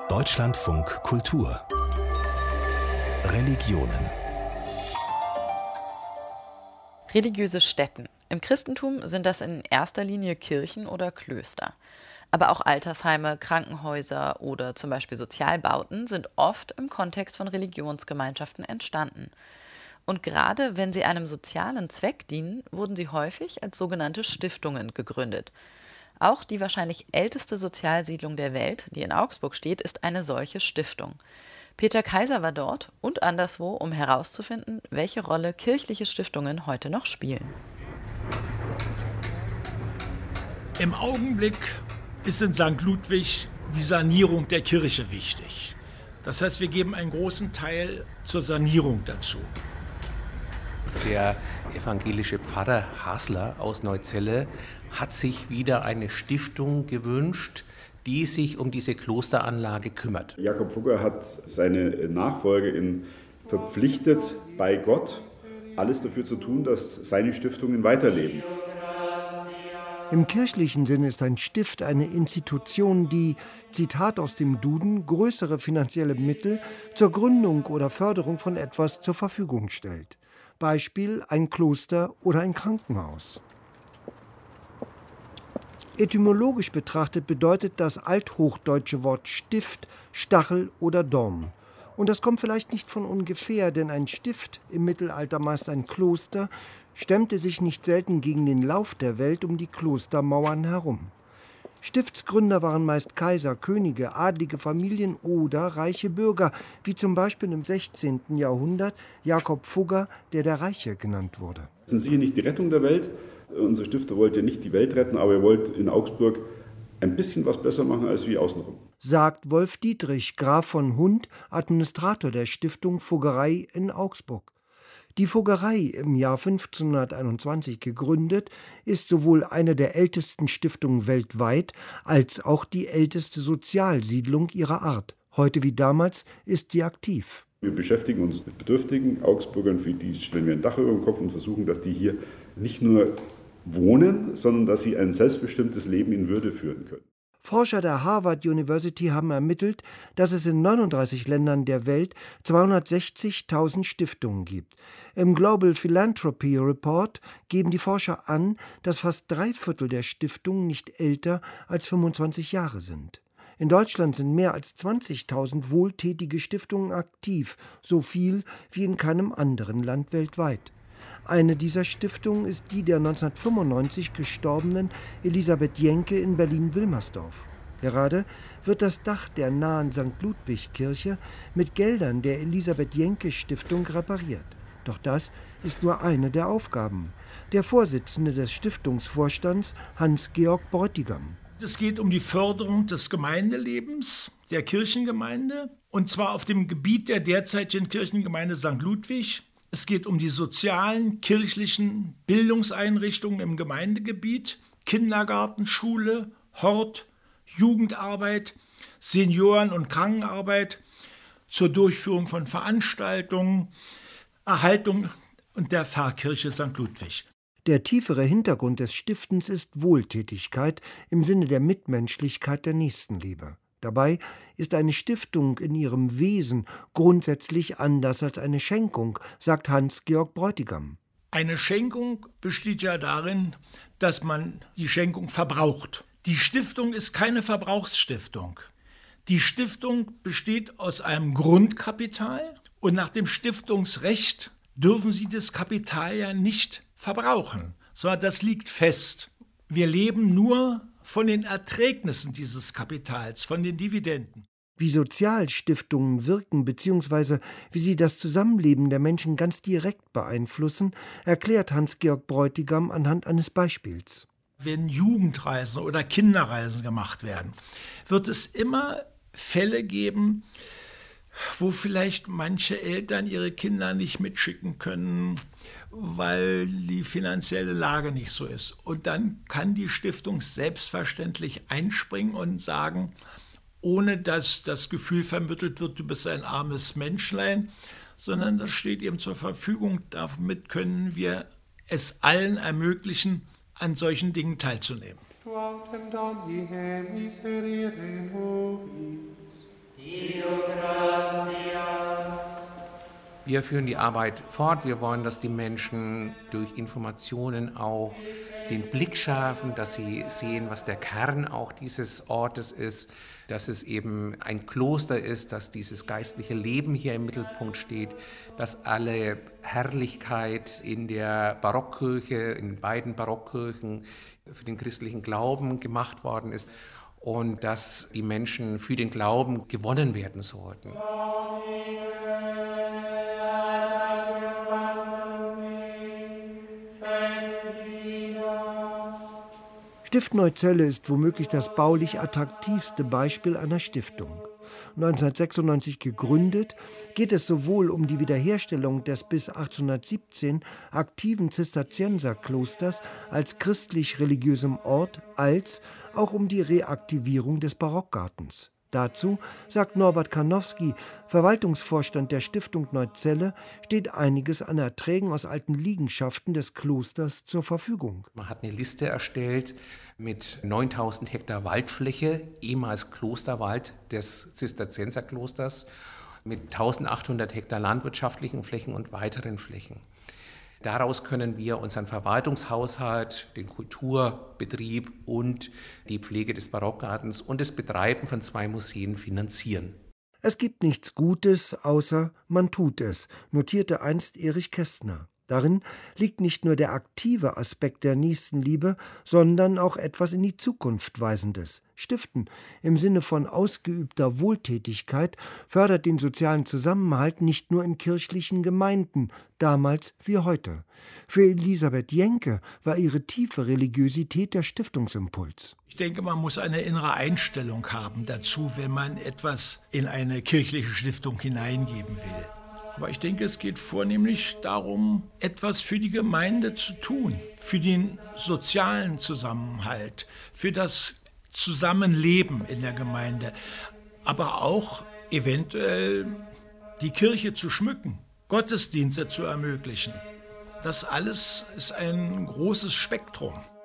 Deutschlandfunk Kultur Religionen. Religiöse Stätten. Im Christentum sind das in erster Linie Kirchen oder Klöster. Aber auch Altersheime, Krankenhäuser oder zum Beispiel Sozialbauten sind oft im Kontext von Religionsgemeinschaften entstanden. Und gerade wenn sie einem sozialen Zweck dienen, wurden sie häufig als sogenannte Stiftungen gegründet. Auch die wahrscheinlich älteste Sozialsiedlung der Welt, die in Augsburg steht, ist eine solche Stiftung. Peter Kaiser war dort und anderswo, um herauszufinden, welche Rolle kirchliche Stiftungen heute noch spielen. Im Augenblick ist in St. Ludwig die Sanierung der Kirche wichtig. Das heißt, wir geben einen großen Teil zur Sanierung dazu. Der evangelische Pfarrer Hasler aus Neuzelle hat sich wieder eine Stiftung gewünscht, die sich um diese Klosteranlage kümmert. Jakob Fugger hat seine Nachfolgerin verpflichtet, bei Gott alles dafür zu tun, dass seine Stiftungen weiterleben. Im kirchlichen Sinn ist ein Stift eine Institution, die, Zitat aus dem Duden, größere finanzielle Mittel zur Gründung oder Förderung von etwas zur Verfügung stellt. Beispiel ein Kloster oder ein Krankenhaus. Etymologisch betrachtet bedeutet das althochdeutsche Wort Stift, Stachel oder Dorn. Und das kommt vielleicht nicht von ungefähr, denn ein Stift, im Mittelalter meist ein Kloster, stemmte sich nicht selten gegen den Lauf der Welt um die Klostermauern herum. Stiftsgründer waren meist Kaiser, Könige, adlige Familien oder reiche Bürger, wie zum Beispiel im 16. Jahrhundert Jakob Fugger, der Reiche genannt wurde. Das sind sicher nicht die Rettung der Welt. Unser Stifter wollte nicht die Welt retten, aber er wollte in Augsburg ein bisschen was besser machen als wie außenrum. Sagt Wolf Dietrich, Graf von Hund, Administrator der Stiftung Fuggerei in Augsburg. Die Fuggerei, im Jahr 1521 gegründet, ist sowohl eine der ältesten Stiftungen weltweit als auch die älteste Sozialsiedlung ihrer Art. Heute wie damals ist sie aktiv. Wir beschäftigen uns mit bedürftigen Augsburgern, für die stellen wir ein Dach über den Kopf und versuchen, dass die hier nicht nur wohnen, sondern dass sie ein selbstbestimmtes Leben in Würde führen können. Forscher der Harvard University haben ermittelt, dass es in 39 Ländern der Welt 260.000 Stiftungen gibt. Im Global Philanthropy Report geben die Forscher an, dass fast 3/4 der Stiftungen nicht älter als 25 Jahre sind. In Deutschland sind mehr als 20.000 wohltätige Stiftungen aktiv, so viel wie in keinem anderen Land weltweit. Eine dieser Stiftungen ist die der 1995 gestorbenen Elisabeth Jenke in Berlin-Wilmersdorf. Gerade wird das Dach der nahen St. Ludwig-Kirche mit Geldern der Elisabeth-Jenke-Stiftung repariert. Doch das ist nur eine der Aufgaben. Der Vorsitzende des Stiftungsvorstands, Hans-Georg Bräutigam. Es geht um die Förderung des Gemeindelebens, der Kirchengemeinde, und zwar auf dem Gebiet der derzeitigen Kirchengemeinde St. Ludwig. Es geht um die sozialen, kirchlichen Bildungseinrichtungen im Gemeindegebiet, Kindergarten, Schule, Hort, Jugendarbeit, Senioren- und Krankenarbeit, zur Durchführung von Veranstaltungen, Erhaltung und der Pfarrkirche St. Ludwig. Der tiefere Hintergrund des Stiftens ist Wohltätigkeit im Sinne der Mitmenschlichkeit, der Nächstenliebe. Dabei ist eine Stiftung in ihrem Wesen grundsätzlich anders als eine Schenkung, sagt Hans-Georg Bräutigam. Eine Schenkung besteht ja darin, dass man die Schenkung verbraucht. Die Stiftung ist keine Verbrauchsstiftung. Die Stiftung besteht aus einem Grundkapital und nach dem Stiftungsrecht dürfen Sie das Kapital ja nicht verbrauchen, sondern das liegt fest. Wir leben nur von den Erträgnissen dieses Kapitals, von den Dividenden. Wie Sozialstiftungen wirken bzw. wie sie das Zusammenleben der Menschen ganz direkt beeinflussen, erklärt Hans-Georg Bräutigam anhand eines Beispiels. Wenn Jugendreisen oder Kinderreisen gemacht werden, wird es immer Fälle geben, wo vielleicht manche Eltern ihre Kinder nicht mitschicken können, weil die finanzielle Lage nicht so ist. Und dann kann die Stiftung selbstverständlich einspringen und sagen, ohne dass das Gefühl vermittelt wird, du bist ein armes Menschlein, sondern das steht ihm zur Verfügung. Damit können wir es allen ermöglichen, an solchen Dingen teilzunehmen. Wir führen die Arbeit fort. Wir wollen, dass die Menschen durch Informationen auch den Blick schärfen, dass sie sehen, was der Kern auch dieses Ortes ist, dass es eben ein Kloster ist, dass dieses geistliche Leben hier im Mittelpunkt steht, dass alle Herrlichkeit in der Barockkirche, in beiden Barockkirchen für den christlichen Glauben gemacht worden ist und dass die Menschen für den Glauben gewonnen werden sollten. Stift Neuzelle ist womöglich das baulich attraktivste Beispiel einer Stiftung. 1996 gegründet, geht es sowohl um die Wiederherstellung des bis 1817 aktiven Zisterzienserklosters als christlich-religiösem Ort, als auch um die Reaktivierung des Barockgartens. Dazu, sagt Norbert Karnowski, Verwaltungsvorstand der Stiftung Neuzelle, steht einiges an Erträgen aus alten Liegenschaften des Klosters zur Verfügung. Man hat eine Liste erstellt mit 9000 Hektar Waldfläche, ehemals Klosterwald des Zisterzienserklosters, mit 1800 Hektar landwirtschaftlichen Flächen und weiteren Flächen. Daraus können wir unseren Verwaltungshaushalt, den Kulturbetrieb und die Pflege des Barockgartens und das Betreiben von 2 Museen finanzieren. Es gibt nichts Gutes, außer man tut es, notierte einst Erich Kästner. Darin liegt nicht nur der aktive Aspekt der Nächstenliebe, sondern auch etwas in die Zukunft Weisendes. Stiften im Sinne von ausgeübter Wohltätigkeit fördert den sozialen Zusammenhalt nicht nur in kirchlichen Gemeinden, damals wie heute. Für Elisabeth Jenke war ihre tiefe Religiosität der Stiftungsimpuls. Ich denke, man muss eine innere Einstellung haben dazu, wenn man etwas in eine kirchliche Stiftung hineingeben will. Aber ich denke, es geht vornehmlich darum, etwas für die Gemeinde zu tun, für den sozialen Zusammenhalt, für das Zusammenleben in der Gemeinde, aber auch eventuell die Kirche zu schmücken, Gottesdienste zu ermöglichen. Das alles ist ein großes Spektrum.